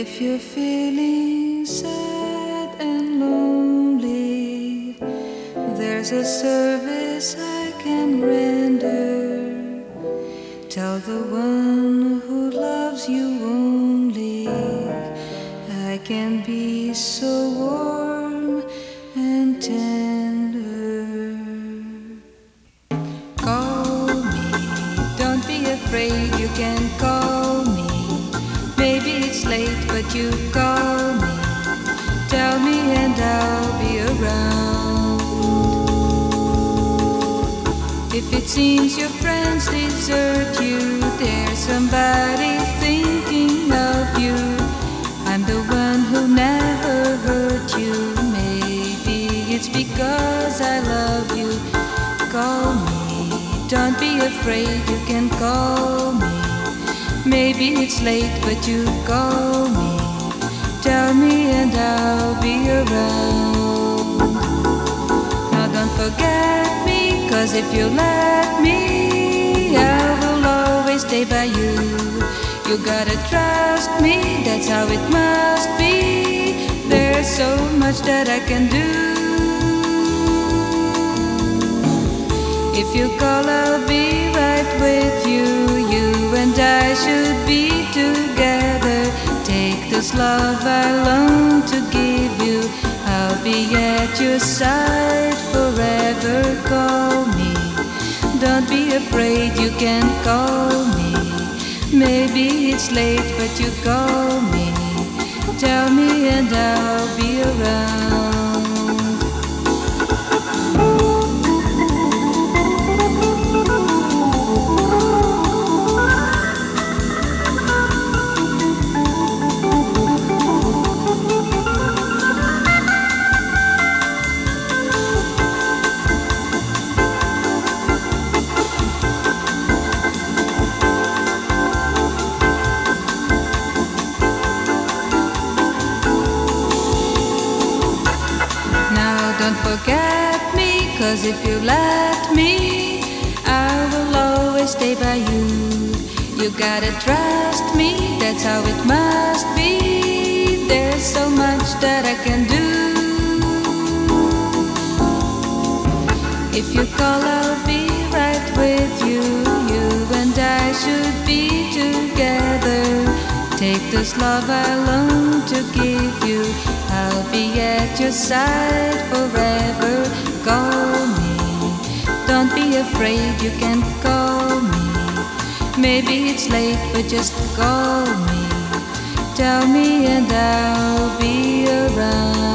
If you're feeling sad and lonely, there's a service I can render. Tell the one who loves you only, I can be so warm and tender. Call me, don't be afraid, you can call me. Maybe it's late, but you call me. Tell me and I'll be around. If it seems your friends desert you, there's somebody thinking of you. I'm the one who never hurt you. Maybe it's because I love you. Call me, don't be afraid, you can call me. Maybe it's late, but you call me. Tell me and I'll be around. Now don't forget me, 'cause if you let me, I will always stay by you. You gotta trust me, that's how it must be. There's so much that I can do. If you call, I'll be right with you. You and I should be together. Take this love I long to give you. I'll be at your side forever. Call me, don't be afraid, you can call me. Maybe it's late, but you call me. Tell me and I'll be around. Don't forget me, 'cause if you let me, I will always stay by you. You gotta trust me, that's how it must be. There's so much that I can do. If you call, I'll be right with you. You and I should be together. Take this love I long to give you. I'll be at your side forever. Call me, don't be afraid, you can call me. Maybe it's late, but just call me. Tell me and I'll be around.